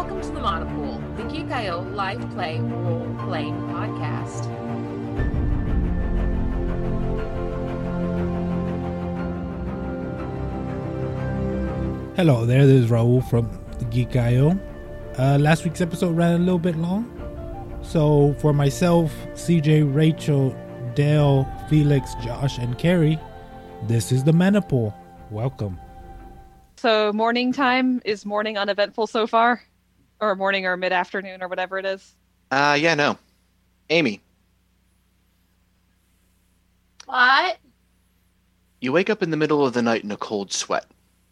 Welcome to the Monopool, the Geek.io live play role-playing podcast. Hello there, this is Raul from the Geek.io. Last week's episode ran a little bit long. So for myself, CJ, Rachel, Dale, Felix, Josh, and Carrie, this is the Monopool. Welcome. So morning time, is morning uneventful so far? Or morning or mid-afternoon or whatever it is? Yeah, no. Amy. What? You wake up in the middle of the night in a cold sweat.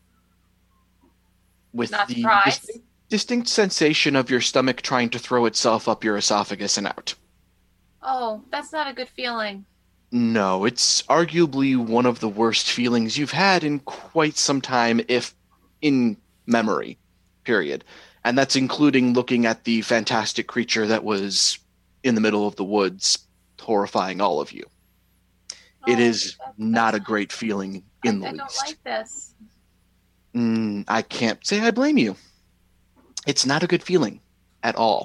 With Not the surprised. distinct sensation of your stomach trying to throw itself up your esophagus and out. Oh, that's not a good feeling. No, it's arguably one of the worst feelings you've had in quite some time, if in memory, period. And that's including looking at the fantastic creature that was in the middle of the woods, horrifying all of you. It is not a great feeling in the I least. don't like this. I can't say I blame you. It's not a good feeling at all.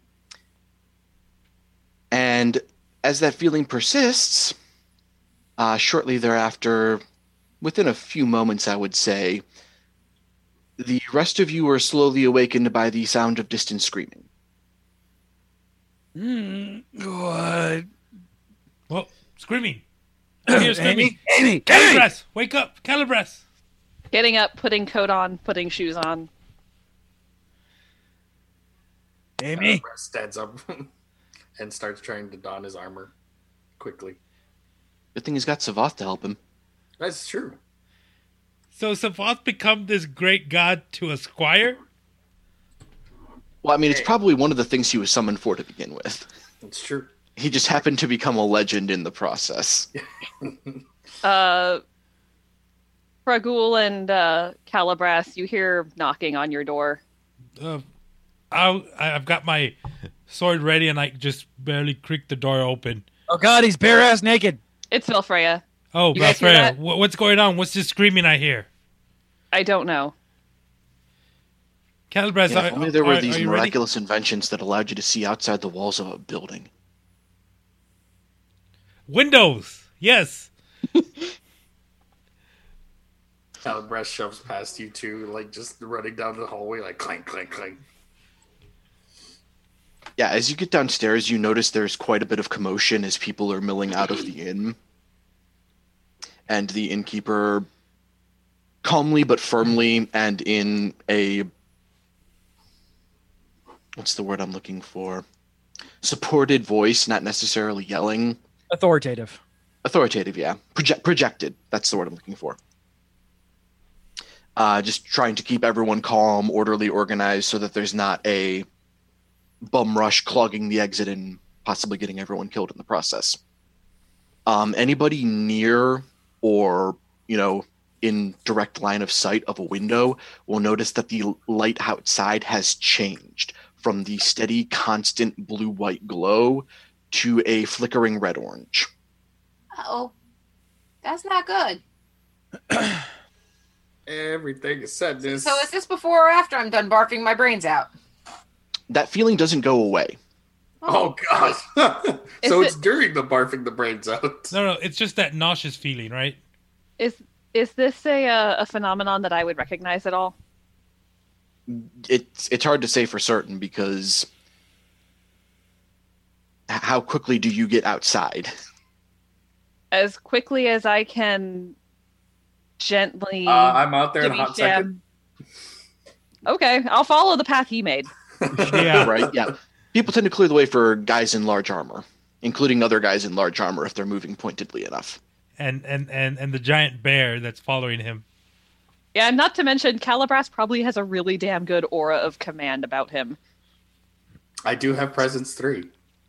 And as that feeling persists, shortly thereafter, within a few moments, I would say, the rest of you are slowly awakened by the sound of distant screaming. What? Well, screaming. I hear screaming. Amy! Calibras, wake up, Calibras. Getting up, putting coat on, putting shoes on. Amy! Stands up and starts trying to don his armor quickly. Good thing he's got Savath to help him. That's true. So Savath become this great god to a squire? Well, I mean, it's probably one of the things he was summoned for to begin with. It's true. He just happened to become a legend in the process. Fragul and Calibras, you hear knocking on your door. I've got my sword ready and I just barely creak the door open. Oh god, he's bare ass naked. It's Vilfreya. Oh, You guys hear Belfrea, that? what's going on? What's this screaming I hear? I don't know. Calibras, Yeah, if only there were these are you ready? miraculous inventions that allowed you to see outside the walls of a building. Windows, yes. Calibras shoves past you two, like just running down the hallway, like clank, clank, clank. Yeah, as you get downstairs, you notice there's quite a bit of commotion as people are milling out of the inn. And the innkeeper, calmly but firmly, and in a... what's the word I'm looking for? Supported voice, not necessarily yelling. Authoritative. Authoritative, yeah. Projected, that's the word I'm looking for. Just trying to keep everyone calm, orderly, organized, so that there's not a bum rush clogging the exit and possibly getting everyone killed in the process. Anybody near or, in direct line of sight of a window will notice that the light outside has changed from the steady, constant blue-white glow to a flickering red-orange. Uh-oh. That's not good. Everything is sadness. So is this before or after I'm done barking my brains out? That feeling doesn't go away. Oh god! So Is it's during the barfing the brains out. No, it's just that nauseous feeling, right? Is this a phenomenon that I would recognize at all? It's hard to say for certain because how quickly do you get outside? As quickly as I can gently... I'm out there in a jimmy hot jam. Okay, I'll follow the path he made. Yeah. Right? Yeah. People tend to clear the way for guys in large armor, including other guys in large armor if they're moving pointedly enough. And the giant bear that's following him. Yeah, and not to mention, Calibras probably has a really damn good aura of command about him. I do have presence 3.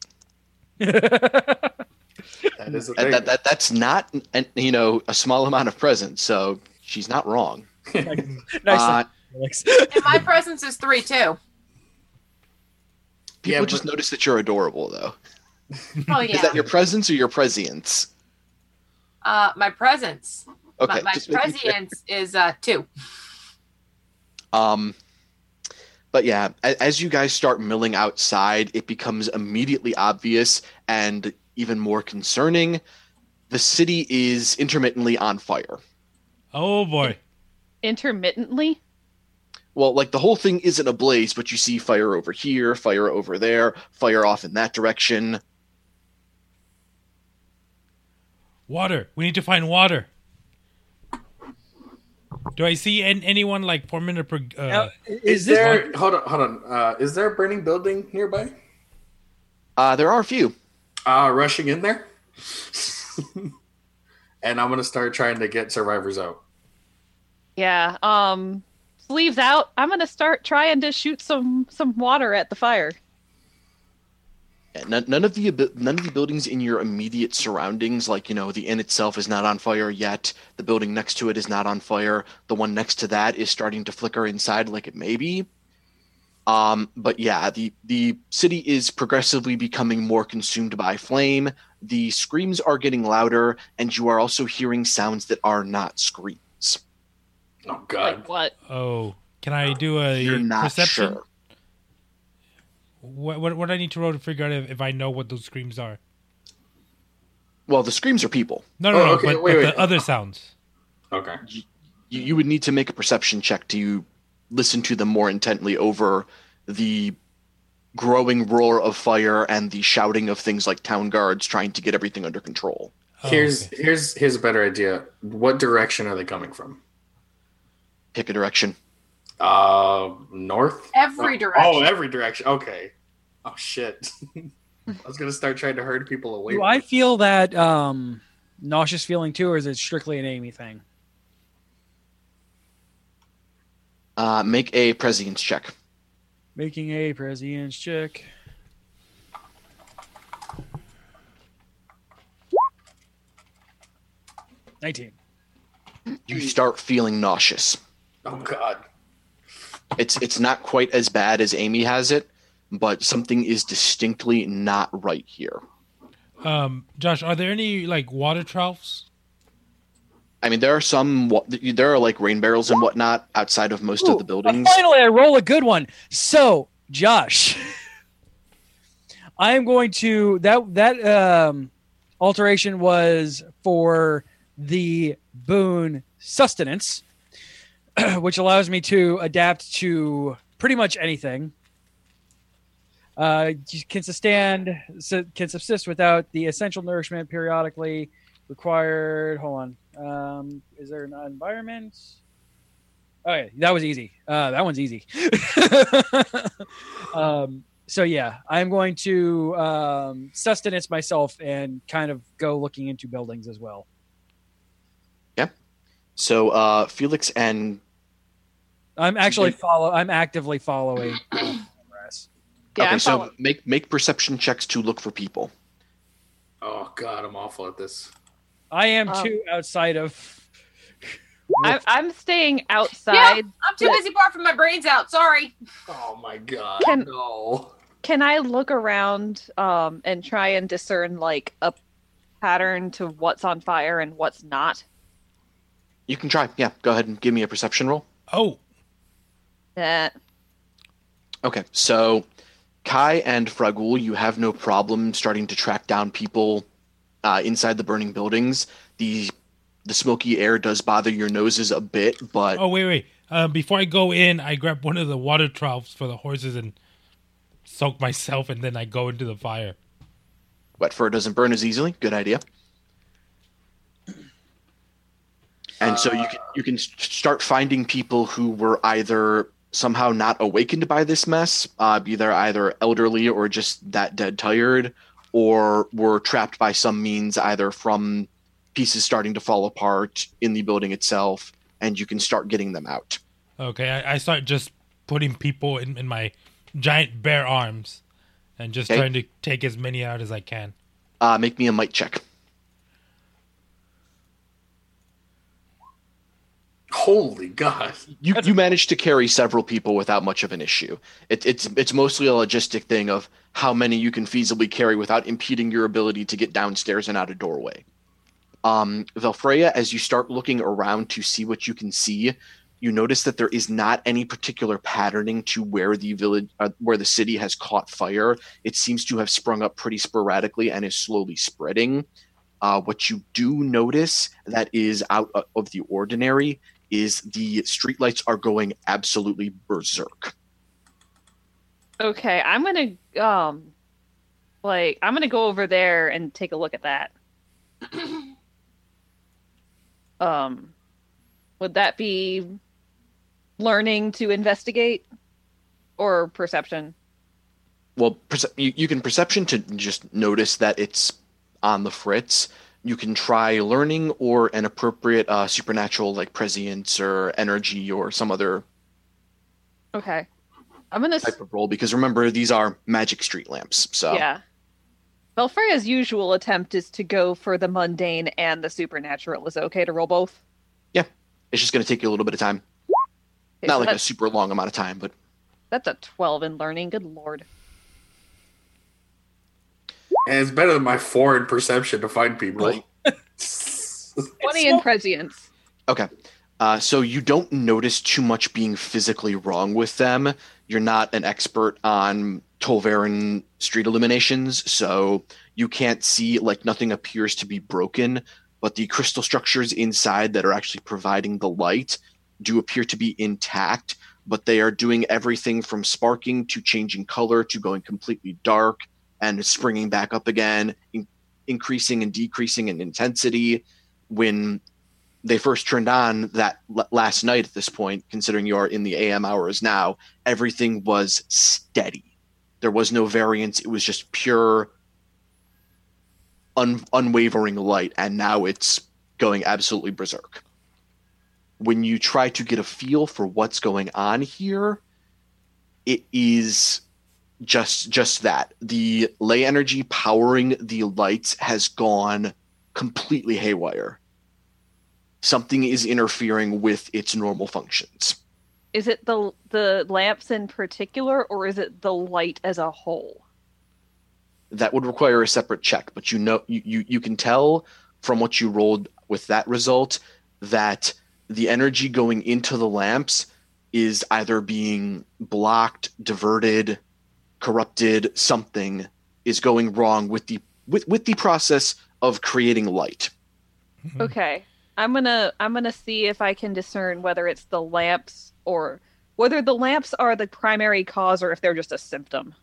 That is a thing. That's not, a small amount of presence, so she's not wrong. Nice. Felix. And my presence is 3 too. People Yeah, just but- notice that you're adorable, though. Oh yeah. Is that your presence or your prescience? My presence. Okay. My just making sure. prescience is 2. But yeah, as you guys start milling outside, it becomes immediately obvious and even more concerning. The city is intermittently on fire. Oh boy. Intermittently? Well, like the whole thing isn't ablaze, but you see fire over here, fire over there, fire off in that direction. Water. We need to find water. Do I see anyone like forming a... Now, Is there? Hold on. Is there a burning building nearby? There are a few. Rushing in there, and I'm gonna start trying to get survivors out. Yeah. Sleeves out. I'm gonna start trying to shoot some water at the fire. Yeah, none of the buildings in your immediate surroundings, like, you know, the inn itself is not on fire yet. The building next to it is not on fire. The one next to that is starting to flicker inside like it may be. But yeah, the city is progressively becoming more consumed by flame. The screams are getting louder, and you are also hearing sounds that are not screams. Oh God! Like what? Oh, can I do a You're not perception? sure. What do I need to roll to figure out if I know what those screams are? Well, the screams are people. No, okay, but wait. the other sounds. Okay. You would need to make a perception check to listen to them more intently over the growing roar of fire and the shouting of things like town guards trying to get everything under control. Oh, Here's okay. a better idea. What direction are they coming from? Pick a direction. North? Every direction. Oh, every direction. Okay. Oh shit. I was gonna start trying to herd people away. Do I feel that nauseous feeling too, or is it strictly an Amy thing? Make a prescience check. Making a prescience check. $19. You start feeling nauseous. Oh God. It's not quite as bad as Amy has it, but something is distinctly not right here. Josh, are there any like water troughs? I mean, there are like rain barrels and whatnot outside of most of the buildings. Finally, I roll a good one. So, Josh, I am going to that alteration was for the boon sustenance, which allows me to adapt to pretty much anything. Can subsist without the essential nourishment periodically required. Hold on. Is there an environment? Okay, that was easy. That one's easy. So yeah, I'm going to sustenance myself and kind of go looking into buildings as well. Yeah. So Felix and I'm actively following. Yeah, okay, I'm so following. make perception checks to look for people. Oh God, I'm awful at this. I am too outside of. I'm staying Yeah, outside. I'm too busy barfing my brains out. Sorry. Oh my God. Can- No. Can I look around and try and discern like a pattern to what's on fire and what's not? You can try. Yeah, go ahead and give me a perception roll. Oh, Okay, so Kai and Fragul, you have no problem starting to track down people inside the burning buildings. The smoky air does bother your noses a bit, but oh, wait. Before I go in, I grab one of the water troughs for the horses and soak myself, and then I go into the fire. wet fur doesn't burn as easily. Good idea. And so you can start finding people who were either somehow not awakened by this mess, either elderly or just that dead tired, or were trapped by some means, either from pieces starting to fall apart in the building itself, and you can start getting them out. Okay, I start just putting people in my giant bare arms and just Okay. trying to take as many out as I can. Make me a might check. Holy God. You managed to carry several people without much of an issue. It's mostly a logistic thing of how many you can feasibly carry without impeding your ability to get downstairs and out a doorway. Valfreya, as you start looking around to see what you can see, you notice that there is not any particular patterning to where the village, where the city has caught fire. It seems to have sprung up pretty sporadically and is slowly spreading. What you do notice that is out of the ordinary is the streetlights are going absolutely berserk. Okay, I'm gonna go over there and take a look at that. Would that be learning to investigate or perception? Well, you can perception to just notice that it's on the fritz. You can try learning or an appropriate supernatural like prescience or energy or some other Okay. I'm gonna type of roll, because remember, these are magic street lamps. So yeah. Belfreya's usual attempt is to go for the mundane and the supernatural. Is it okay to roll both? yeah, it's just going to take you a little bit of time. Okay, Not so like a that's, super long amount of time, but that's a 12 in learning. Good lord. And it's better than my 4 in perception to find people. Really? 20 in prescience. okay. So you don't notice too much being physically wrong with them. You're not an expert on Tolvaran street illuminations, so you can't see, like, nothing appears to be broken, but the crystal structures inside that are actually providing the light do appear to be intact, but they are doing everything from sparking to changing color to going completely dark and springing back up again, increasing and decreasing in intensity. When they first turned on that last night at this point, considering you're in the AM hours now, everything was steady. There was no variance. It was just pure, unwavering light, and now it's going absolutely berserk. When you try to get a feel for what's going on here, it is just that. The ley energy powering the lights has gone completely haywire. Something is interfering with its normal functions. Is it the lamps in particular, or is it the light as a whole? That would require a separate check, but you can tell from what you rolled with that result that the energy going into the lamps is either being blocked, diverted, corrupted. Something is going wrong with the process of creating light. Okay. I'm gonna see if I can discern whether it's the lamps or whether the lamps are the primary cause or if they're just a symptom.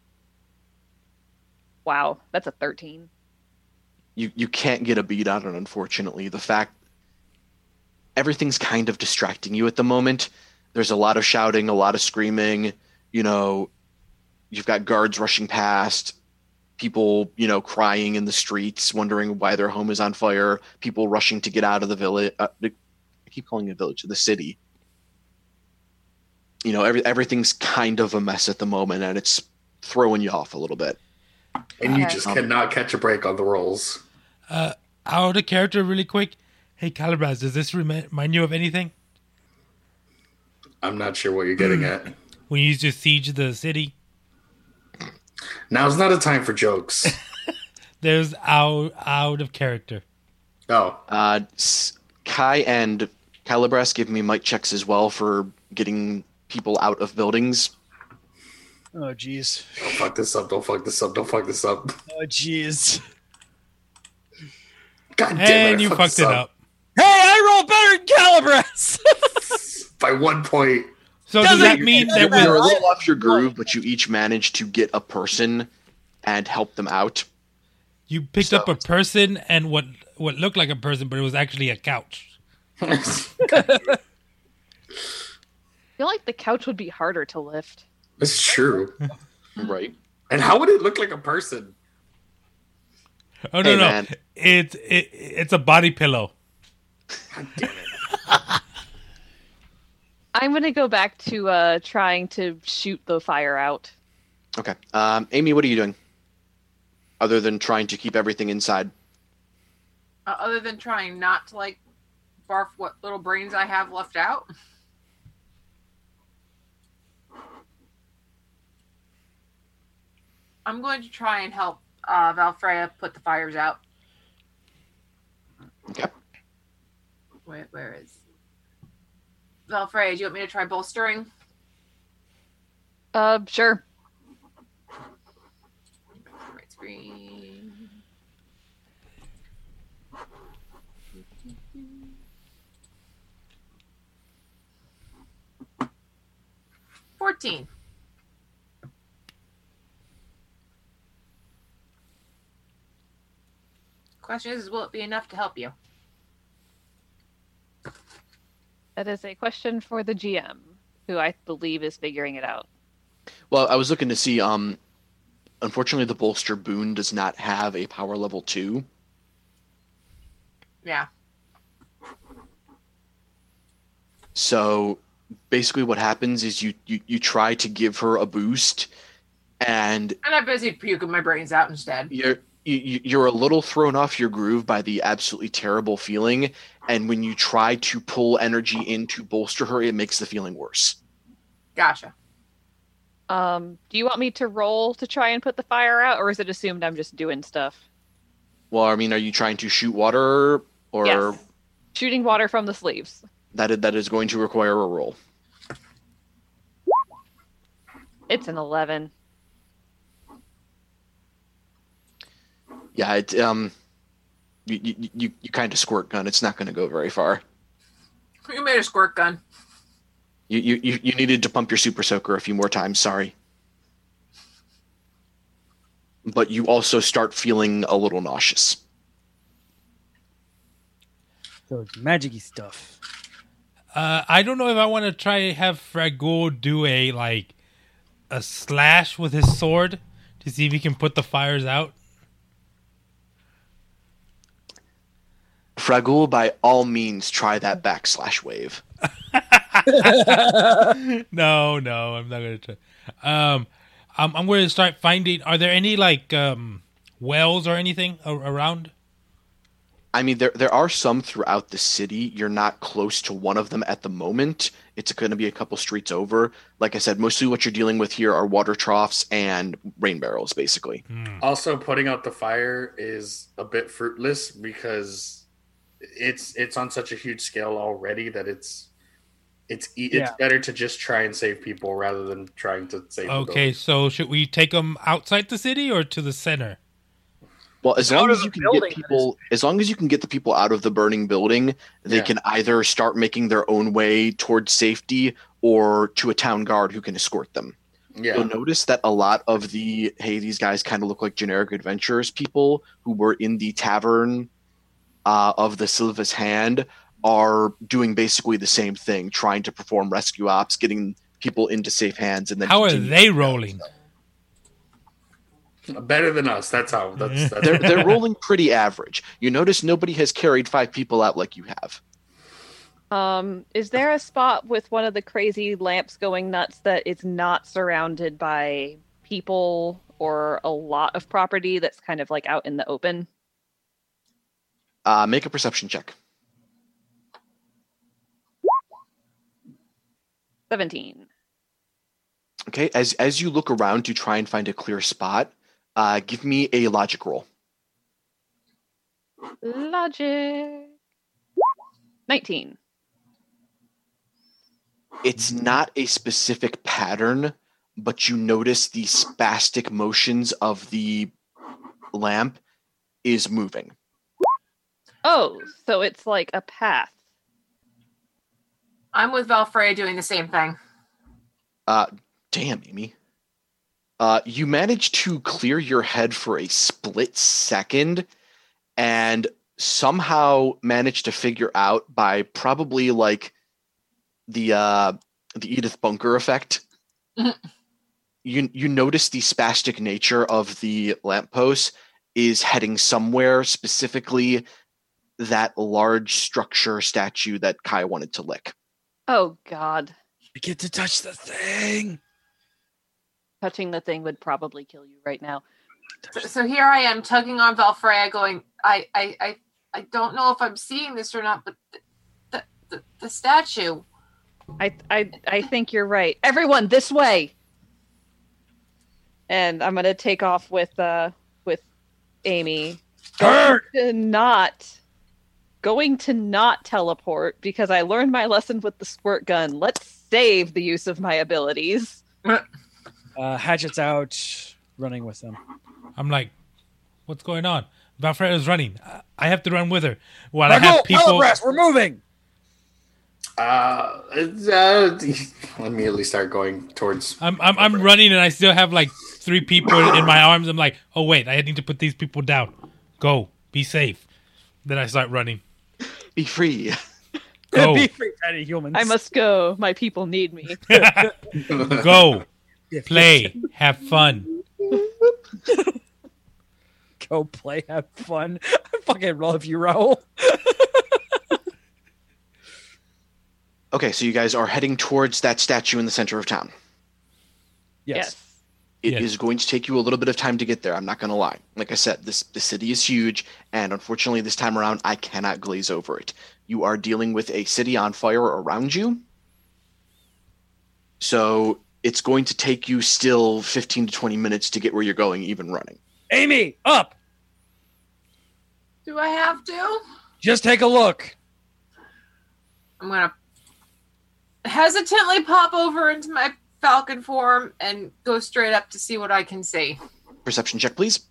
Wow, that's a 13. You can't get a beat on it, unfortunately. The fact everything's kind of distracting you at the moment. There's a lot of shouting, a lot of screaming. You know, you've got guards rushing past, people, crying in the streets, wondering why their home is on fire, people rushing to get out of the village. I keep calling it a village, the city. Everything's kind of a mess at the moment, and it's throwing you off a little bit. And you just cannot catch a break on the rolls. Out of character really quick. Hey, Calibras, does this remind you of anything? I'm not sure what you're getting at. When you used to siege the city? Now's not a time for jokes. There's out of character. Oh. Kai and Calibras give me mic checks as well for getting people out of buildings. Oh, jeez. Don't fuck this up. Don't fuck this up. Don't fuck this up. Oh, jeez. God damn it. And you fucked it up. Hey, I rolled better than Calibras! By 1 point. So does that mean that You're a with little off your groove, but you each managed to get a person and help them out. you picked up a person and what looked like a person, but it was actually a couch? I feel like the couch would be harder to lift. It's true. Right. And how would it look like a person? Oh Hey, no, man. it's a body pillow. God damn it. I'm gonna go back to trying to shoot the fire out. Okay. Amy, what are you doing? Other than trying to keep everything inside. Other than trying not to barf what little brains I have left out. I'm going to try and help Valfreya put the fires out. Okay. Where is? Valfrey, do you want me to try bolstering? Sure. Right screen. $14. Question is, will it be enough to help you? That is a question for the GM, who I believe is figuring it out. Well, I was looking to see. Unfortunately, the bolster boon does not have a power level 2. Yeah. So basically, what happens is you try to give her a boost, and I'm busy puking my brains out instead. you're a little thrown off your groove by the absolutely terrible feeling, and when you try to pull energy in to bolster her, it makes the feeling worse. Gotcha. Do you want me to roll to try and put the fire out, or is it assumed I'm just doing stuff? Well, I mean, are you trying to shoot water, or Yes. Shooting water from the sleeves. that is going to require a roll? It's an 11. Yeah, it you kind of squirt gun. It's not going to go very far. You made a squirt gun. You needed to pump your super soaker a few more times. Sorry, but you also start feeling a little nauseous. So it's magic-y stuff. I don't know if I want to try have Fragul do a slash with his sword to see if he can put the fires out. Fragul, by all means, try that backslash wave. No, I'm not gonna try. I'm going to start finding. Are there any wells or anything around? I mean, there are some throughout the city. You're not close to one of them at the moment. It's going to be a couple streets over. Like I said, mostly what you're dealing with here are water troughs and rain barrels, basically. Also, putting out the fire is a bit fruitless because it's on such a huge scale already that it's better to just try and save people rather than trying to save. Okay, so should we take them outside the city or to the center? Well, as long as you can get people, as long as you can get the people out of the burning building, they can either start making their own way towards safety or to a town guard who can escort them. Yeah. You'll notice that a lot of these guys kind of look like generic adventurers people who were in the tavern of the Silva's Hand are doing basically the same thing, trying to perform rescue ops, getting people into safe hands, and then how are they rolling? Better than us. That's how. That's they're rolling pretty average. You notice nobody has carried 5 people out like you have. Is there a spot with one of the crazy lamps going nuts that is not surrounded by people or a lot of property that's kind of out in the open? Make a perception check. 17. Okay, as you look around to try and find a clear spot, give me a logic roll. Logic. 19. It's not a specific pattern, but you notice the spastic motions of the lamp is moving. Oh, so it's like a path. I'm with Valfrey doing the same thing. Damn, Amy. You managed to clear your head for a split second and somehow managed to figure out by probably the Edith Bunker effect. You notice the spastic nature of the lamppost is heading somewhere, specifically that large structure statue that Kai wanted to lick. Oh, God. We get to touch the thing. Touching the thing would probably kill you right now. So here I am tugging on Valfrey, going, I don't know if I'm seeing this or not, but the statue. I think you're right. Everyone, this way. And I'm gonna take off with Amy. Hurt! To not going to not teleport because I learned my lesson with the squirt gun. Let's save the use of my abilities. Hatchet's out, running with them. I'm like, what's going on? Valfreda's running. I have to run with her. While I have people. Telepress, we're moving. Let me at least start going towards. I'm running, and I still have like 3 people in my arms. I'm like, oh wait, I need to put these people down. Go, be safe. Then I start running. Be free. Go, Be free, tiny humans. I must go. My people need me. go, play, have fun. Go play, have fun. I fucking love you, Raul. Okay, so you guys are heading towards that statue in the center of town. Yes. It Yes. is going to take you a little bit of time to get there. I'm not going to lie. Like I said, the city is huge, and unfortunately, this time around, I cannot glaze over it. You are dealing with a city on fire around you, so it's going to take you still 15 to 20 minutes to get where you're going, even running. Amy, up. Do I have to? Just take a look. I'm gonna hesitantly pop over into my falcon form and go straight up to see what I can see. Perception check, please.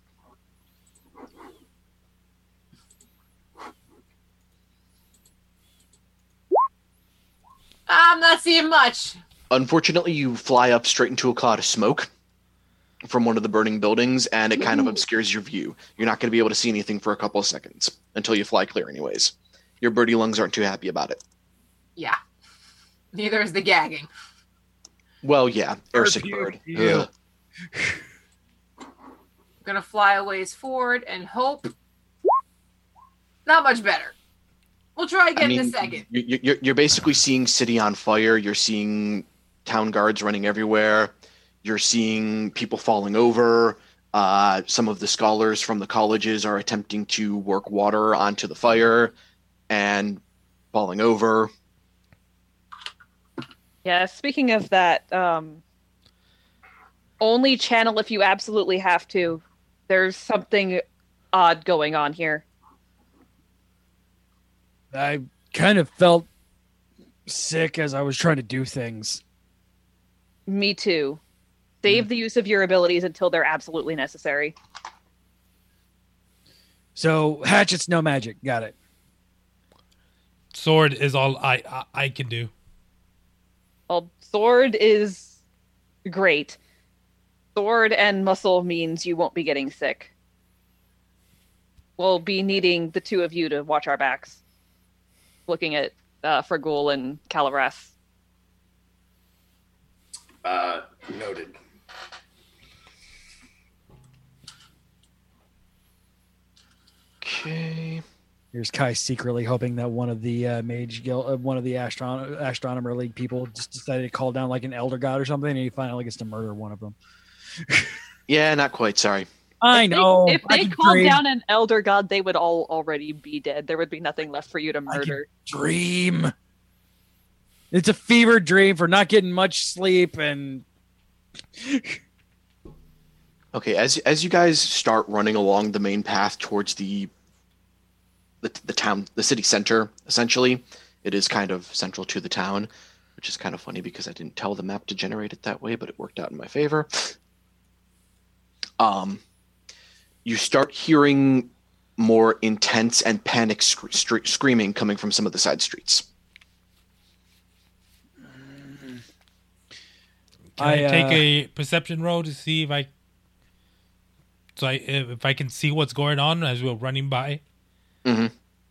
I'm not seeing much. Unfortunately, you fly up straight into a cloud of smoke from one of the burning buildings, and it kind of obscures your view. You're not going to be able to see anything for a couple of seconds until you fly clear anyways. Your birdie lungs aren't too happy about it. Yeah. Neither is the gagging. Well, yeah, airsick Puke, bird. you. Ugh. I'm gonna fly a ways forward and hope. Not much better. We'll try again in a second. You're basically seeing city on fire. You're seeing town guards running everywhere. You're seeing people falling over. Some of the scholars from the colleges are attempting to work water onto the fire and falling over. Yeah, speaking of that, only channel if you absolutely have to. There's something odd going on here. I kind of felt sick as I was trying to do things. Me too. Save the use of your abilities until they're absolutely necessary. So, hatchet's no magic. Got it. Sword is all I can do. Well, sword is great. Sword and muscle means you won't be getting sick. We'll be needing the 2 of you to watch our backs. Looking at Fragul and Calaras. Noted. Okay. Here's Kai secretly hoping that one of the Mage Guild, one of the Astronomer League people just decided to call down like an Elder God or something, and he finally gets to murder one of them. Yeah, not quite. Sorry. I know. If I they can called dream. down an Elder God, they would all already be dead. There would be nothing left for you to murder. Dream. It's a fever dream for not getting much sleep and. Okay, as you guys start running along the main path towards the town, the city center, essentially, it is kind of central to the town, which is kind of funny because I didn't tell the map to generate it that way, but it worked out in my favor. You start hearing more intense and panic screaming coming from some of the side streets. Can I take a perception roll to see if if I can see what's going on as we're running by? Mm-hmm.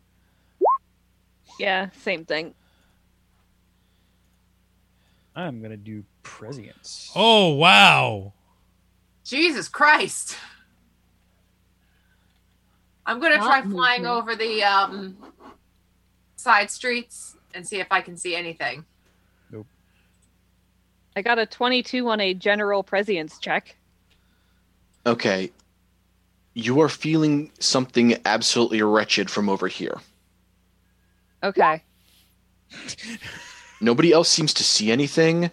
Yeah, same thing. I'm gonna do prescience. Oh wow! Jesus Christ. I'm gonna try flying over the side streets and see if I can see anything. I got a 22 on a general prescience check. Okay. You are feeling something absolutely wretched from over here. Okay. Nobody else seems to see anything.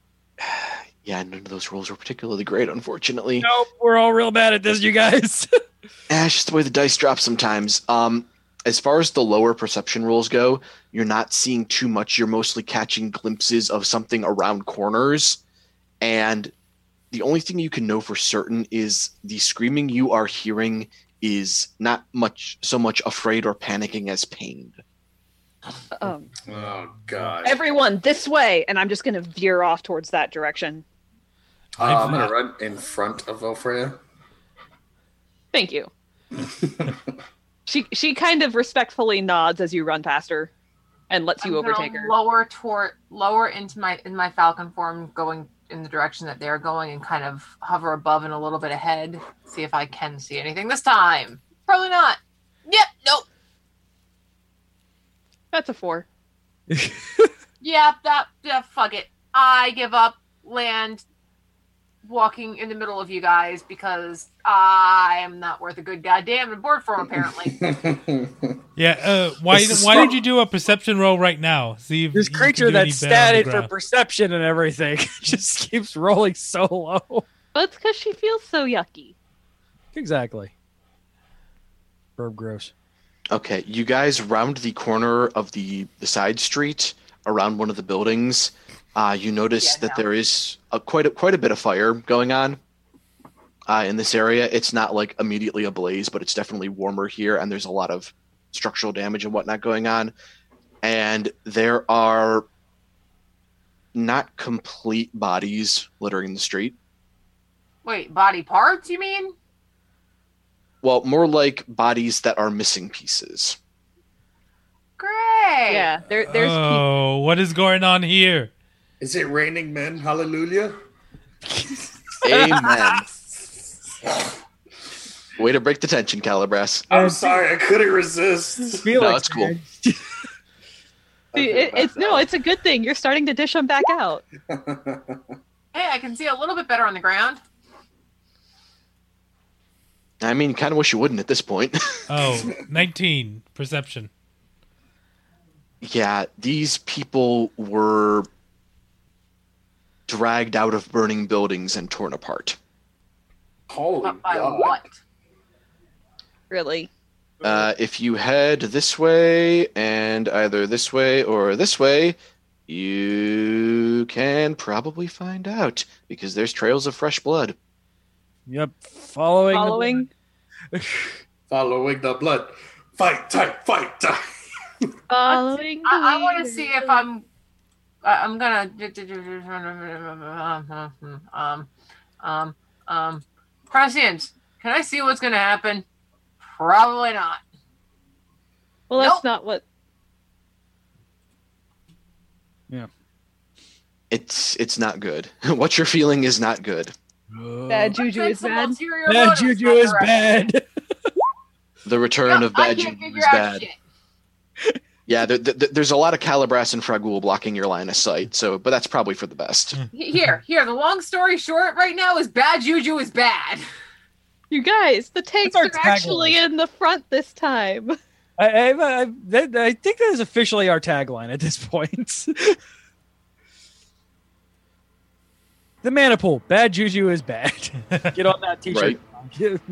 Yeah, none of those rolls were particularly great, unfortunately. Nope, we're all real bad at this, you guys. It's just the way the dice drop sometimes. As far as the lower perception rolls go, you're not seeing too much. You're mostly catching glimpses of something around corners. And the only thing you can know for certain is the screaming you are hearing is not so much afraid or panicking as pained. Oh, God. Everyone, this way! And I'm just going to veer off towards that direction. I'm going to run in front of Valfreya. Thank you. She kind of respectfully nods as you run past her and lets you overtake her. Lower into my falcon form, going in the direction that they're going, and kind of hover above and a little bit ahead. See if I can see anything this time. Probably not. Yep. Nope. That's a 4. Yeah. Fuck it. I give up. Land. Walking in the middle of you guys because I am not worth a good goddamn board form, apparently. Yeah, why did you do a perception roll right now? See if This you can creature do any that's better on the statted for ground. perception and everything just keeps rolling so low. But it's because she feels so yucky. Exactly. Burb gross. Okay, you guys round the corner of the side street around one of the buildings. You notice that there is quite a bit of fire going on in this area. It's not like immediately ablaze, but it's definitely warmer here, and there's a lot of structural damage and whatnot going on. And there are not complete bodies littering the street. Wait, body parts, you mean? Well, more like bodies that are missing pieces. Great. Yeah, there's Oh, what is going on here? Is it raining men? Hallelujah. Amen. Way to break the tension, Calibras. I'm sorry, I couldn't resist. No, it's cool. it's a good thing. You're starting to dish them back out. Hey, I can see a little bit better on the ground. I mean, kind of wish you wouldn't at this point. Oh, 19 perception. Yeah, these people were dragged out of burning buildings and torn apart. Holy But by God. what? Really. If you head this way, and either this way or this way, you can probably find out, because there's trails of fresh blood. Yep. Following. Following the blood. Fight tight, fight tight. Following. I want to see if I'm gonna Prescience. Can I see what's gonna happen? Probably not. Well, that's Nope. not what. It's not good. What you're feeling is not good. Bad juju is Some bad. ulterior Bad motives juju in that is direction. bad. The return Yep, of bad I can't juju figure is out bad. shit. Yeah, there's a lot of Calibras and Fragul blocking your line of sight, but that's probably for the best. Here. The long story short right now is bad juju is bad. You guys, the tanks our are actually in the front this time. I think that is officially our tagline at this point. The mana pool. Bad juju is bad. Get on that t-shirt. Right.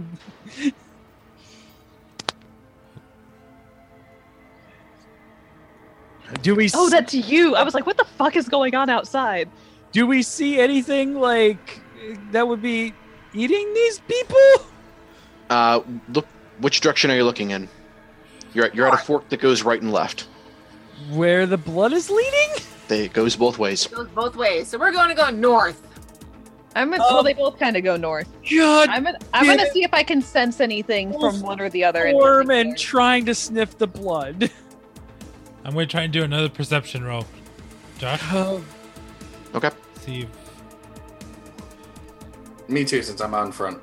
Do we? Oh, that's you. I was like, what the fuck is going on outside? Do we see anything like that would be eating these people? Look, which direction are you looking in? You're at a fork that goes right and left. Where the blood is leading? It goes both ways. It goes both ways. So we're going to go north. Well, they both kind of go north. God, I'm gonna see if I can sense anything from one or the other. Storm and trying to sniff the blood. I'm going to try and do another perception roll. Josh, Okay. see if... Me too, since I'm out in front.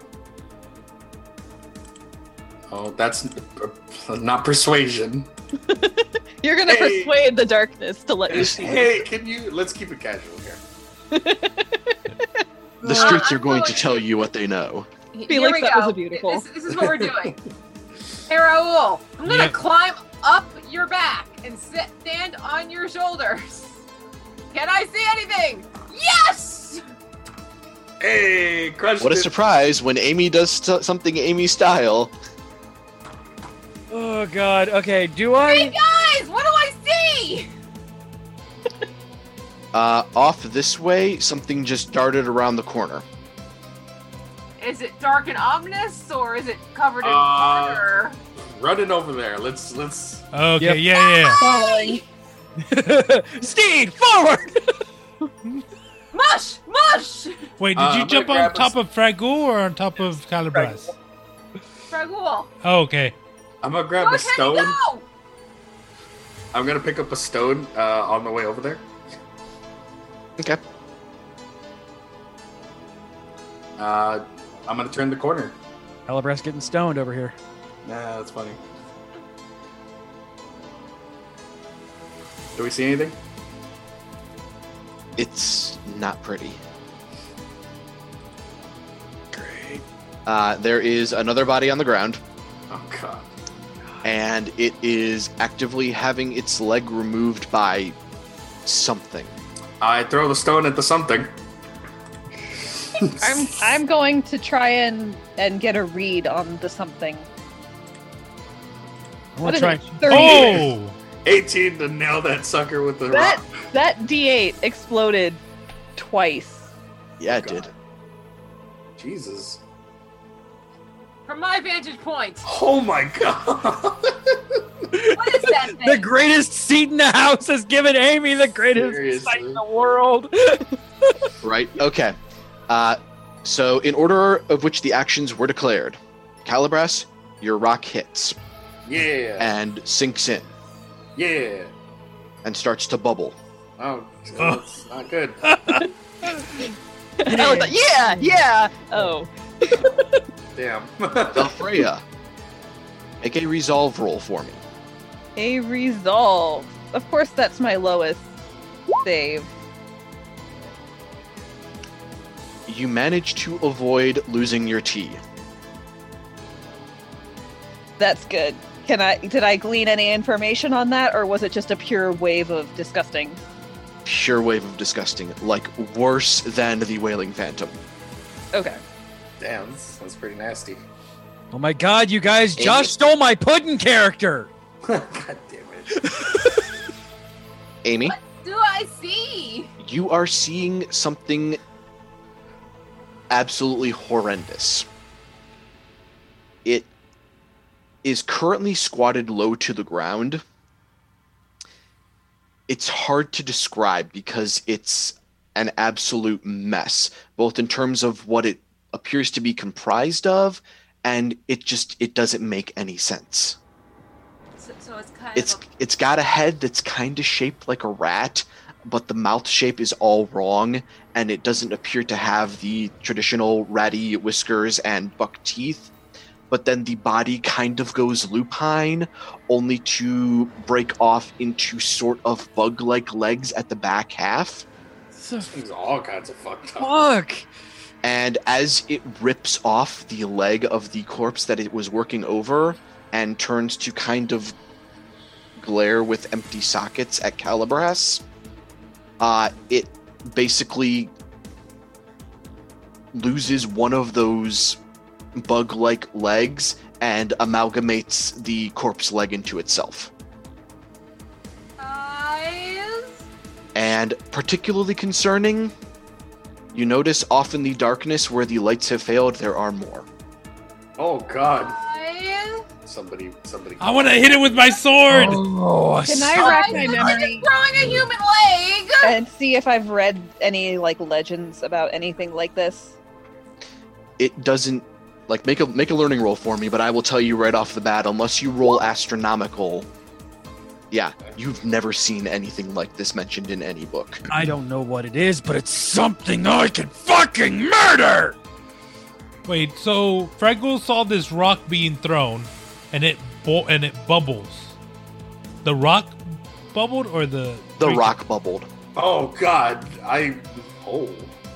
Oh, that's not persuasion. You're gonna Hey. persuade the darkness to let you see. Hey, let's keep it casual here. The streets are I'm going to going tell you what they know. Here Felix, we that go. was a beautiful. This is what we're doing. Hey, Raul, I'm going to Yeah. climb up your back and stand on your shoulders. Can I see anything? Yes! Hey, crushed What a it. surprise when Amy does something Amy style. Oh God. Okay. Do Hey I? guys, what do I see? Off this way, something just darted around the corner. Is it dark and ominous, or is it covered in Uh, water? Running over there. Let's. Okay, Yep. yeah. Following. Steed, forward! Mush! Mush! Wait, did you I'm jump gonna on grab top of Fragul or on top of Calibras? Fragul. Oh, okay. I'm gonna grab Go a ahead, stone. go! I'm gonna pick up a stone on the way over there. Okay. I'm gonna turn the corner. Calibras getting stoned over here. Nah, that's funny. Do we see anything? It's not pretty. Great. There is another body on the ground, Oh god. and it is actively having its leg removed by something. I throw the stone at the something. I'm going to try and get a read on the something. I What want is to try. it? 30. Oh! 18 to nail that sucker with the That rock. that D8 exploded twice. Yeah, it God. did. Jesus. From my vantage point, Oh my god. what is that thing? The greatest seat in the house has given Amy the greatest Seriously. sight in the world. Right? Okay. So, in order of which the actions were declared, Calibras, your rock hits Yeah. and sinks in Yeah. and starts to bubble. Oh, that's not good. Yeah. Oh, Damn. Delfreya, make a resolve roll for me. a resolve. Of course, that's my lowest save. You manage to avoid losing your tea. That's good. Did I glean any information on that, or was it just a pure wave of disgusting? Pure wave of disgusting, like worse than the Wailing Phantom. Okay. Damn, that's pretty nasty. Oh my God, you guys! Amy? Josh stole my pudding character. God damn it. Amy, Do I see? you are seeing something absolutely horrendous. It is currently squatted low to the ground. It's hard to describe because it's an absolute mess, both in terms of what it appears to be comprised of, and it doesn't make any sense. So it's kind of It's got a head that's kind of shaped like a rat, but the mouth shape is all wrong, and it doesn't appear to have the traditional ratty whiskers and buck teeth. But then the body kind of goes lupine, only to break off into sort of bug-like legs at the back half. Things all kinds of fucked up. Fuck. And as it rips off the leg of the corpse that it was working over and turns to kind of glare with empty sockets at Calibras, it basically loses one of those bug-like legs and amalgamates the corpse leg into itself. eyes. And particularly concerning, you notice off in the darkness where the lights have failed, there are more. Oh god. Eyes. Somebody. I want to hit it with my sword! Oh, Can I rack my Eyes, memory it's growing a human leg. and see if I've read any like legends about anything like this? It doesn't make a learning roll for me, but I will tell you right off the bat, unless you roll astronomical, yeah, you've never seen anything like this mentioned in any book. I don't know what it is, but it's something I can fucking murder. Wait, so Fraggle saw this rock being thrown, and it bubbles. The rock bubbled, or the creature? Rock bubbled. Oh god. Oh.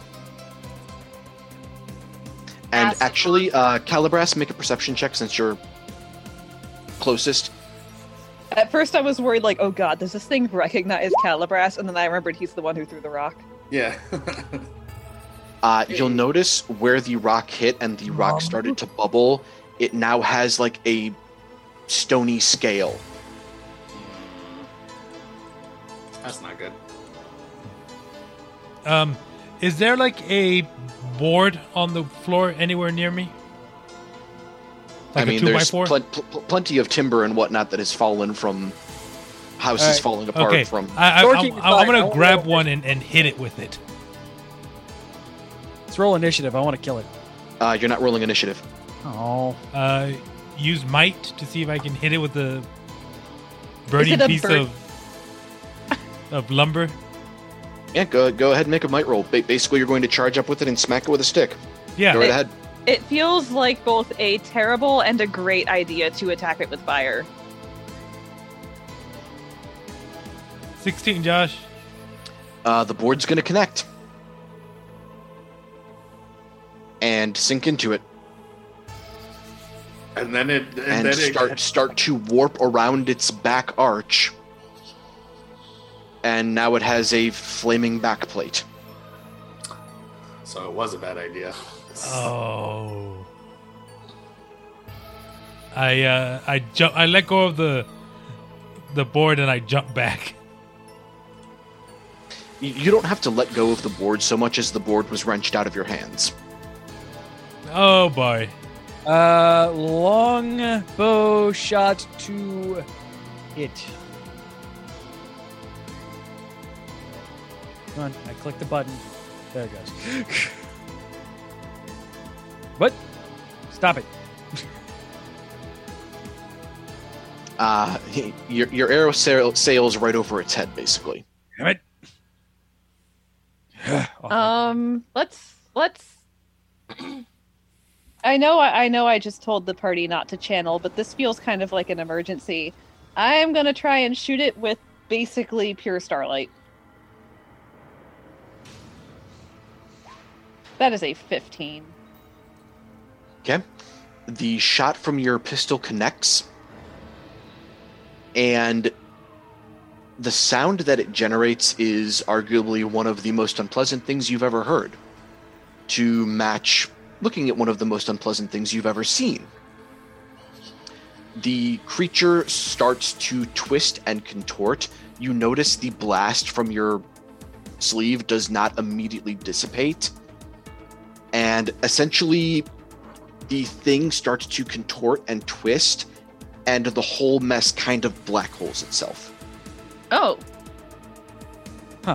And Acid actually, Calibras, make a perception check since you're closest. At first, I was worried, like, oh god, does this thing recognize Calibras? And then I remembered he's the one who threw the rock. Yeah. You'll notice where the rock hit and the rock started to bubble. It now has like a stony scale. That's not good. Is there like a board on the floor anywhere near me? Like I mean, a 2x4? there's plenty of timber and whatnot that has fallen from houses falling apart Okay, from. I'm gonna grab one and hit it with it. Let's roll initiative. I want to kill it. You're not rolling initiative. Oh. Use might to see if I can hit it with a burning piece of lumber. Yeah, go ahead and make a might roll. Basically, you're going to charge up with it and smack it with a stick. Yeah. Go right ahead. It feels like both a terrible and a great idea to attack it with fire. 16, Josh. The board's going to connect. And sink into it. And then it start to warp around its back arch. And now it has a flaming backplate. So it was a bad idea. Oh. I let go of the board and I jump back. You don't have to let go of the board so much as the board was wrenched out of your hands. Oh boy. Long bow shot to hit. Come on, I clicked the button. There it goes. What? Stop it. Your arrow sails right over its head, basically. Damn it. Let's I know I just told the party not to channel, but this feels kind of like an emergency. I'm gonna try and shoot it with basically pure starlight. That is a 15. Okay. The shot from your pistol connects, and the sound that it generates is arguably one of the most unpleasant things you've ever heard, to match looking at one of the most unpleasant things you've ever seen. The creature starts to twist and contort. You notice the blast from your sleeve does not immediately dissipate, and essentially the thing starts to contort and twist, and the whole mess kind of black holes itself. Oh. Huh.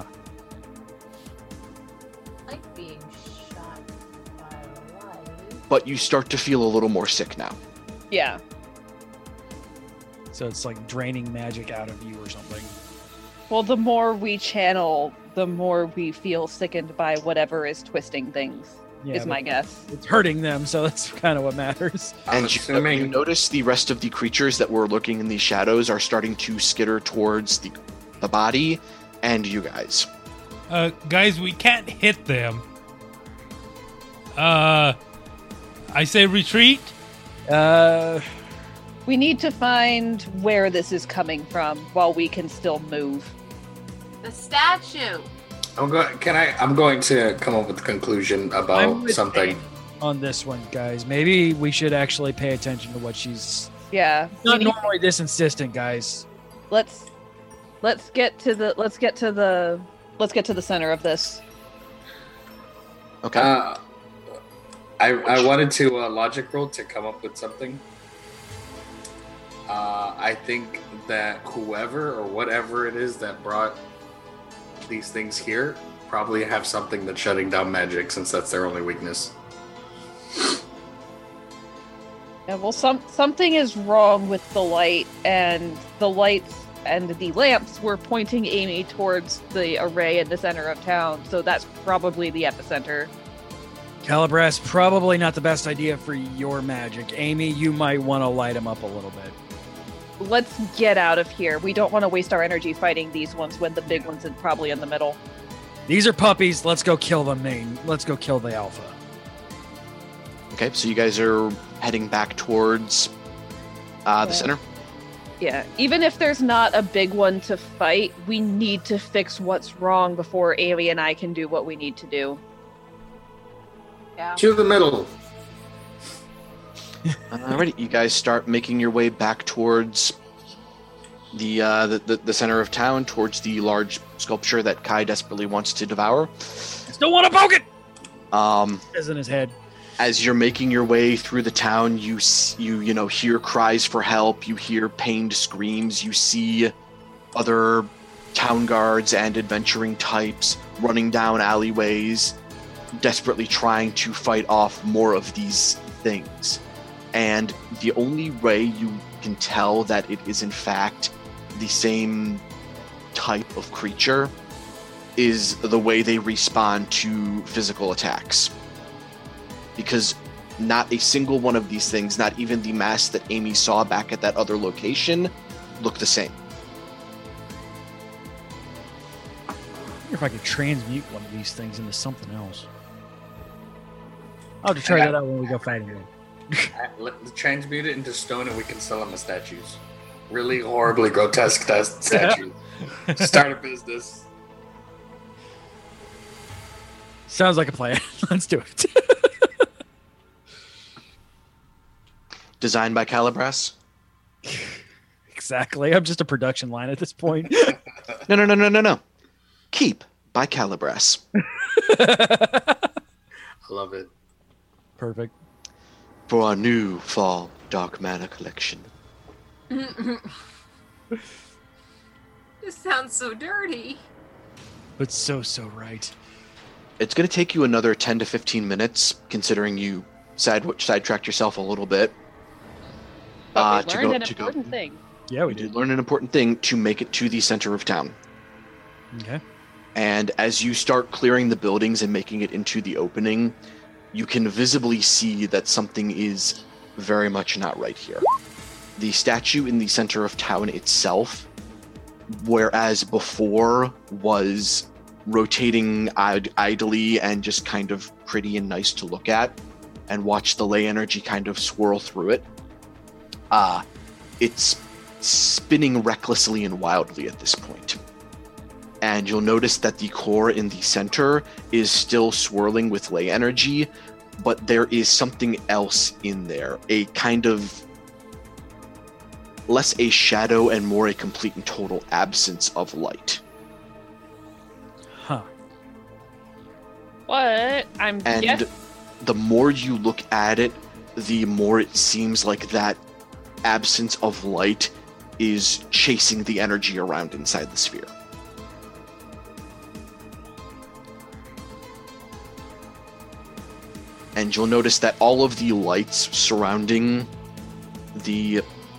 Like being shot by light. But you start to feel a little more sick now. Yeah. So it's like draining magic out of you or something. Well, the more we channel, the more we feel sickened by whatever is twisting things, is my guess. It's hurting them, so that's kind of what matters. And you notice the rest of the creatures that were lurking in these shadows are starting to skitter towards the body and you guys. Guys, we can't hit them. I say retreat. We need to find where this is coming from while we can still move. The statue. I'm going to come up with a conclusion about something. On this one, guys. Maybe we should actually pay attention to what she's... Yeah. Not normally this insistent, guys. Let's get to the center of this. Okay. I wanted to logic roll to come up with something. I think that whoever or whatever it is that brought these things here probably have something that's shutting down magic, since that's their only weakness. Yeah, well, something is wrong with the light, and the lights and the lamps were pointing Amy towards the array in the center of town, so that's probably the epicenter. Calibras, probably not the best idea for your magic. Amy, you might want to light him up a little bit. Let's get out of here. We don't want to waste our energy fighting these ones when the big one's probably in the middle. These are puppies. Let's go kill the main. Let's go kill the alpha. Okay, so you guys are heading back towards the center? Yeah, even if there's not a big one to fight, we need to fix what's wrong before Amy and I can do what we need to do. Yeah. To the middle. Alrighty, you guys start making your way back towards the center of town, towards the large sculpture that Kai desperately wants to devour. Still want to poke it. Is in his head. As you're making your way through the town, you hear cries for help. You hear pained screams. You see other town guards and adventuring types running down alleyways, desperately trying to fight off more of these things. And the only way you can tell that it is in fact the same type of creature is the way they respond to physical attacks. Because not a single one of these things, not even the mask that Amy saw back at that other location, look the same. I wonder if I could transmute one of these things into something else. I'll have to try that out when we go fighting them. Transmute it into stone and we can sell them as statues. Really horribly grotesque statues. Start a business. Sounds like a plan. Let's do it. Designed by Calibras? Exactly. I'm just a production line at this point. No. Keep by Calibras. I love it. Perfect. For our new fall Dark Mana collection. This sounds so dirty. But so right. It's going to take you another 10 to 15 minutes, considering you sidetracked yourself a little bit. But we learned an important thing. Yeah, we You did did. learn an important thing to make it to the center of town. Okay. And as you start clearing the buildings and making it into the opening, you can visibly see that something is very much not right here. The statue in the center of town itself, whereas before was rotating idly and just kind of pretty and nice to look at, and watch the ley energy kind of swirl through it, it's spinning recklessly and wildly at this point. And you'll notice that the core in the center is still swirling with ley energy, but there is something else in there. A kind of less a shadow and more a complete and total absence of light. Huh. What? And the more you look at it, the more it seems like that absence of light is chasing the energy around inside the sphere. And you'll notice that all of the lights surrounding the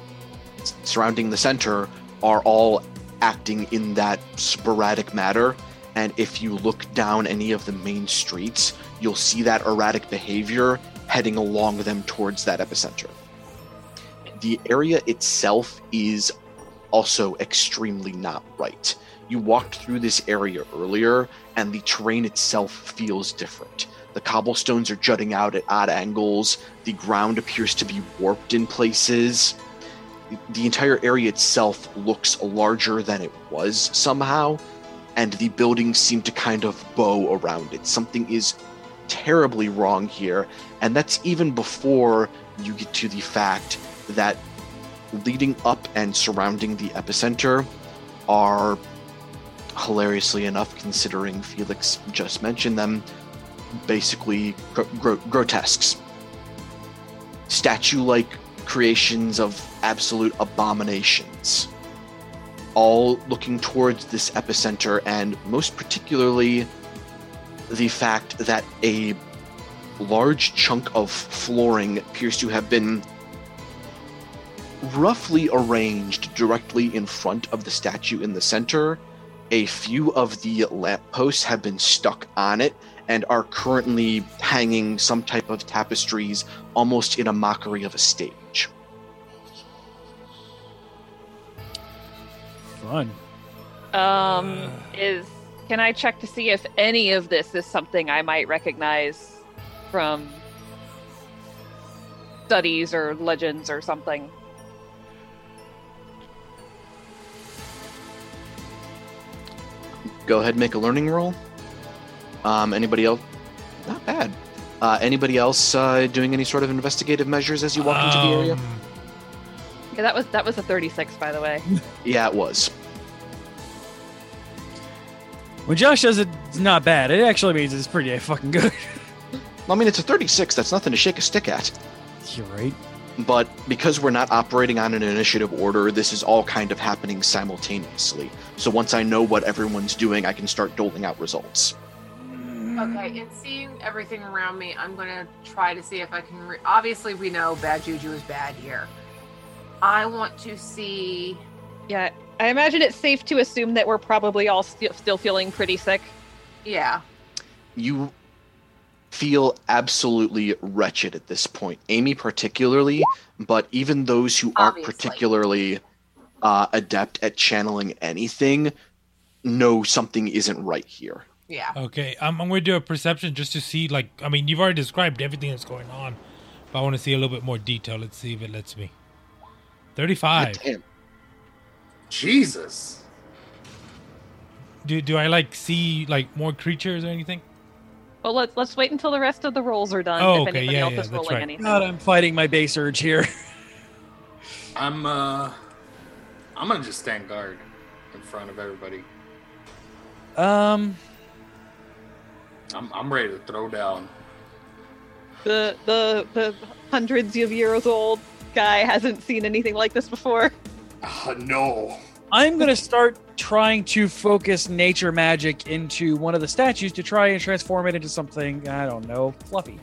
center are all acting in that sporadic manner. And if you look down any of the main streets, you'll see that erratic behavior heading along them towards that epicenter. The area itself is also extremely not right. You walked through this area earlier, and the terrain itself feels different. The cobblestones are jutting out at odd angles. The ground appears to be warped in places. The entire area itself looks larger than it was somehow, and the buildings seem to kind of bow around it. Something is terribly wrong here, and that's even before you get to the fact that leading up and surrounding the epicenter are, hilariously enough, considering Felix just mentioned them, basically grotesques. Statue-like creations of absolute abominations, all looking towards this epicenter, and most particularly the fact that a large chunk of flooring appears to have been roughly arranged directly in front of the statue in the center. A few of the lampposts have been stuck on it and are currently hanging some type of tapestries, almost in a mockery of a stage. Fun. Can I check to see if any of this is something I might recognize from studies or legends or something? Go ahead and make a learning roll. Anybody else? Not bad. Anybody else doing any sort of investigative measures as you walk into the area? Yeah, that was a 36, by the way. Yeah, it was. When Josh says it's not bad, it actually means it's pretty fucking good. I mean, it's a 36. That's nothing to shake a stick at. You're right. But because we're not operating on an initiative order, this is all kind of happening simultaneously. So once I know what everyone's doing, I can start doling out results. Okay, and seeing everything around me, I'm going to try to see if I can... Obviously, we know bad juju is bad here. I want to see... Yeah, I imagine it's safe to assume that we're probably all still feeling pretty sick. Yeah. You feel absolutely wretched at this point. Amy particularly, but even those who aren't particularly adept at channeling anything know something isn't right here. Yeah. Okay, I'm going to do a perception just to see, like, I mean, you've already described everything that's going on, but I want to see a little bit more detail. Let's see if it lets me. 35. Damn. Jesus. Do I, like, see, like, more creatures or anything? Well, let's wait until the rest of the rolls are done. Oh, if okay, anybody yeah, else yeah, is that's rolling right. anything. God, I'm fighting my base urge here. I'm gonna just stand guard in front of everybody. I'm ready to throw down. The hundreds of years old guy hasn't seen anything like this before. No. I'm going to start trying to focus nature magic into one of the statues to try and transform it into something, I don't know, fluffy.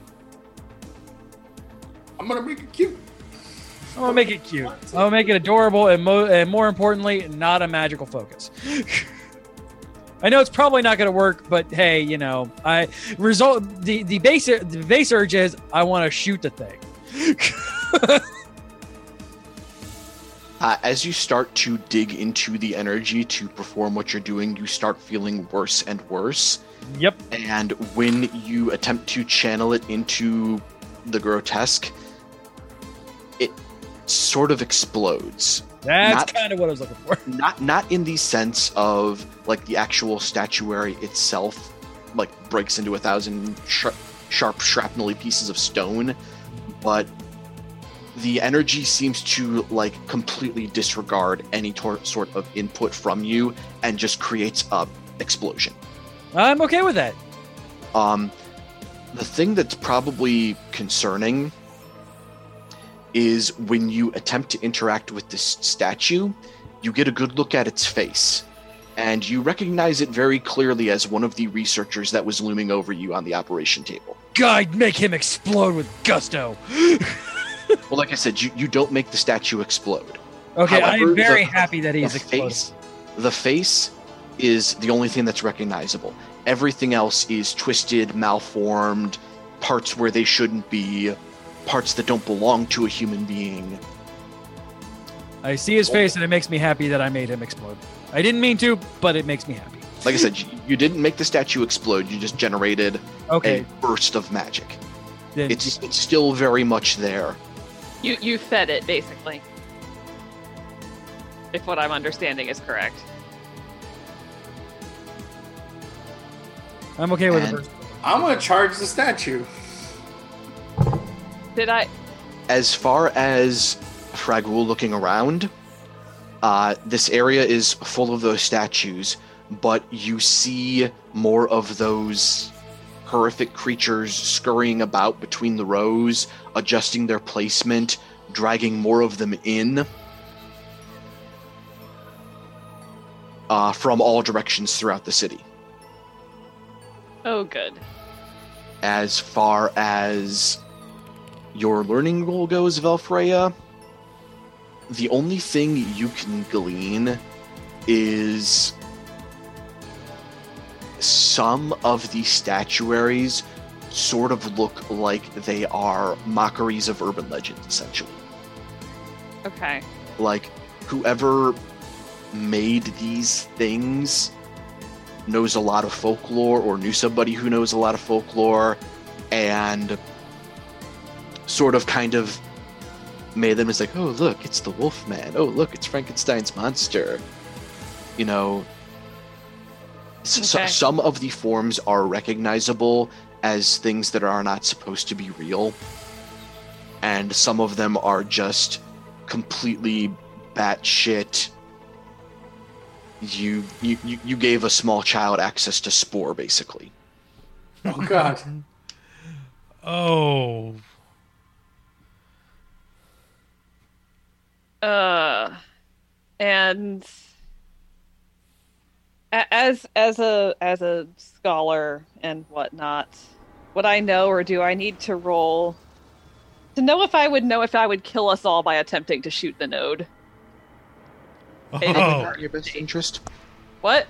I'm gonna make it cute. I'm going to make it cute. I'm going to make it adorable and more importantly, not a magical focus. I know it's probably not going to work, but hey, you know, the base urge is I want to shoot the thing. As you start to dig into the energy to perform what you're doing, you start feeling worse and worse. Yep. And when you attempt to channel it into the grotesque, it sort of explodes. That's kind of what I was looking for. Not in the sense of like the actual statuary itself, like breaks into 1,000 sharp shrapnel-y pieces of stone, but the energy seems to like completely disregard any sort of input from you and just creates a explosion. I'm okay with that. The thing that's probably concerning is when you attempt to interact with this statue, you get a good look at its face, and you recognize it very clearly as one of the researchers that was looming over you on the operation table. God, make him explode with gusto. Well, like I said, you don't make the statue explode. Okay, However, I'm very happy that he's exploded. The face is the only thing that's recognizable. Everything else is twisted, malformed, parts where they shouldn't be, parts that don't belong to a human being. I see his face and it makes me happy that I made him explode. I didn't mean to, but it makes me happy. Like I said, you didn't make the statue explode, you just generated a burst of magic. Then It's still very much there. You fed it, basically. If what I'm understanding is correct. I'm okay with And- it. I'm gonna charge the statue. Did I? As far as Fragul looking around, this area is full of those statues, but you see more of those horrific creatures scurrying about between the rows, adjusting their placement, dragging more of them in from all directions throughout the city. Oh, good. As far as your learning roll goes, Velfreya, the only thing you can glean is some of the statuaries sort of look like they are mockeries of urban legends, essentially. Okay. Like, whoever made these things knows a lot of folklore or knew somebody who knows a lot of folklore and sort of kind of made them as like, oh, look, it's the Wolfman. Oh, look, it's Frankenstein's monster. You know, Okay. some of the forms are recognizable, as things that are not supposed to be real, and some of them are just completely batshit. You gave a small child access to spore, basically. Oh God. Oh. And as a scholar and whatnot, would I know, or do I need to roll to know if I would kill us all by attempting to shoot the node? Probably Oh. not in your best interest. What?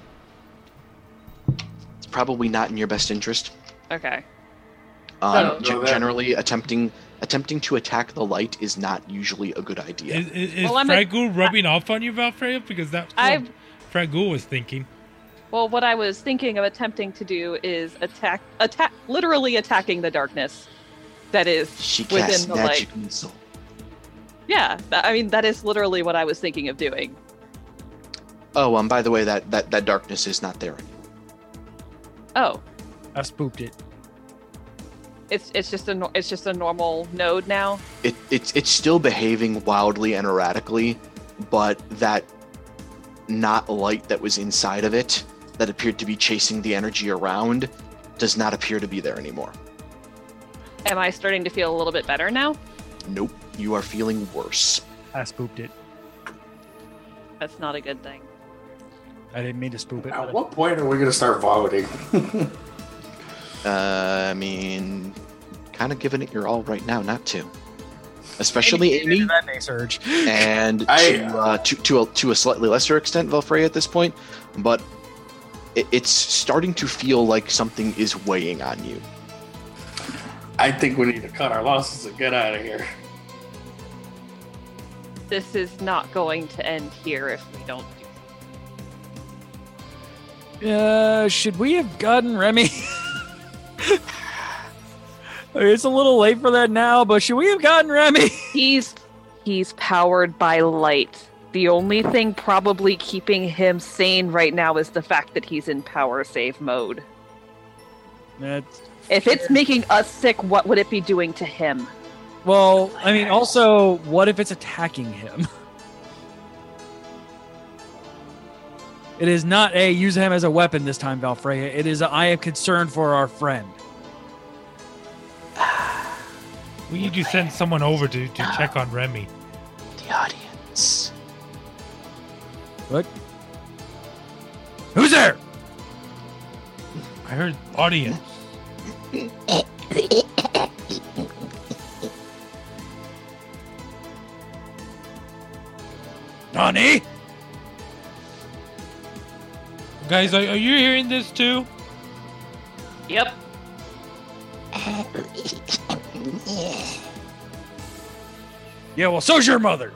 It's probably not in your best interest. Okay. No, that- Generally, attempting to attack the light is not usually a good idea. Is Well, I'm Fragul rubbing off on you, Valfreya? Because that's what Fragul was thinking. Well, what I was thinking of attempting to do is literally attacking the darkness that is She within casts the light. magic missile. Yeah, I mean that is literally what I was thinking of doing. Oh, by the way, that darkness is not there anymore. Oh, I spooped it. it's just a normal node now. It's still behaving wildly and erratically, but that not light that was inside of it that appeared to be chasing the energy around does not appear to be there anymore. Am I starting to feel a little bit better now? Nope, you are feeling worse. I spooped it. That's not a good thing. I didn't mean to spoop it. At what point are we gonna start vomiting? I mean, kind of giving it your all right now, not to. Especially Amy, That may surge. and to a slightly lesser extent, Valfreya at this point, but it's starting to feel like something is weighing on you. I think we need to cut our losses and get out of here. This is not going to end here if we don't do. Should we have gotten Remy? It's a little late for that now, but should we have gotten Remy? He's powered by light. The only thing probably keeping him sane right now is the fact that he's in power save mode. If it's making us sick, what would it be doing to him? Well, I mean, also, what if it's attacking him? It is not use him as a weapon this time, Valfreya. It is I am concerned for our friend. We need to send someone over to check on Remy. The audience. What? Who's there? I heard audience. Nani? Guys, are you hearing this too? Yep. Yeah, well, so's your mother.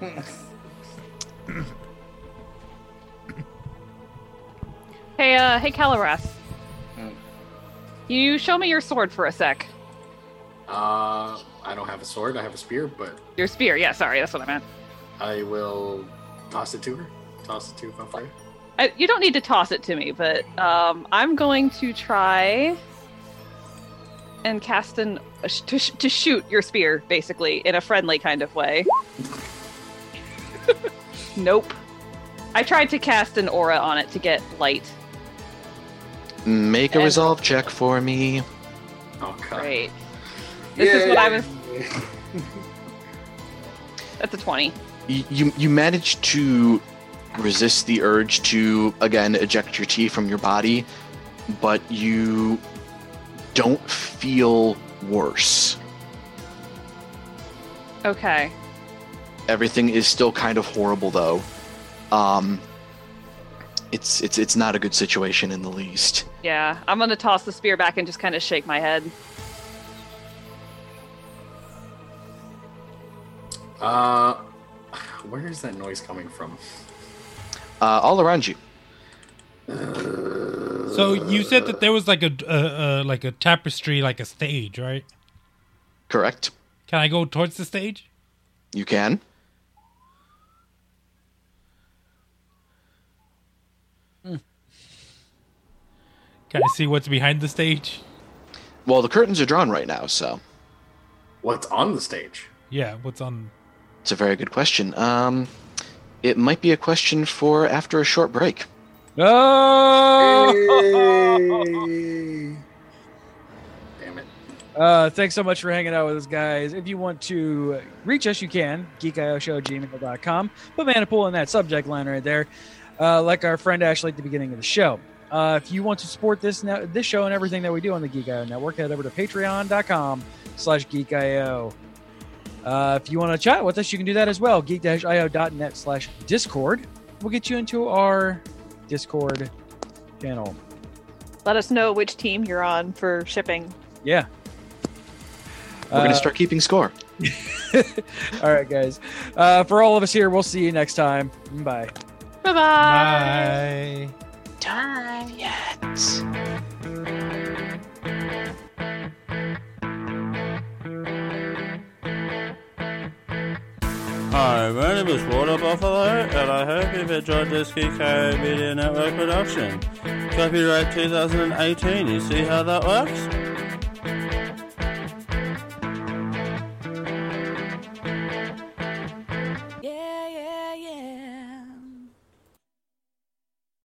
Hey, Calaras. Hmm. You show me your sword for a sec. I don't have a sword. I have a spear, but Your spear. Yeah, sorry, that's what I meant. I will toss it to her. Toss it to Valfreya. You don't need to toss it to me, but I'm going to try and cast to shoot your spear, basically, in a friendly kind of way. Nope. I tried to cast an aura on it to get light. Make a And- resolve check for me. Oh god. Great. This is what I was. That's a 20. You managed to resist the urge to, again, eject your tea from your body, but you don't feel worse. Okay. Everything is still kind of horrible, though. It's not a good situation in the least. Yeah, I'm gonna toss the spear back and just kind of shake my head. Where is that noise coming from? All around you. So you said that there was like a tapestry, like a stage, right? Correct. Can I go towards the stage? You can. Can I see what's behind the stage? Well, the curtains are drawn right now, so What's on the stage? Yeah, what's on? it's a very good question. It might be a question for after a short break. Oh! Damn it. Thanks so much for hanging out with us, guys. If you want to reach us, you can. geekioshow@gmail.com. Put Manipool in that subject line right there, like our friend Ashley at the beginning of the show. If you want to support this show and everything that we do on the Geek.io network, head over to patreon.com/geekio. If you want to chat with us, you can do that as well. geek-io.net/discord. We'll get you into our Discord channel. Let us know which team you're on for shipping. Yeah. We're going to start keeping score. All right, guys. For all of us here, we'll see you next time. Bye. Bye-bye. Bye. Don't yet. Hi, my name is Water Buffalo, and I hope you've enjoyed this Geeko Media Network production. Copyright 2018, you see how that works?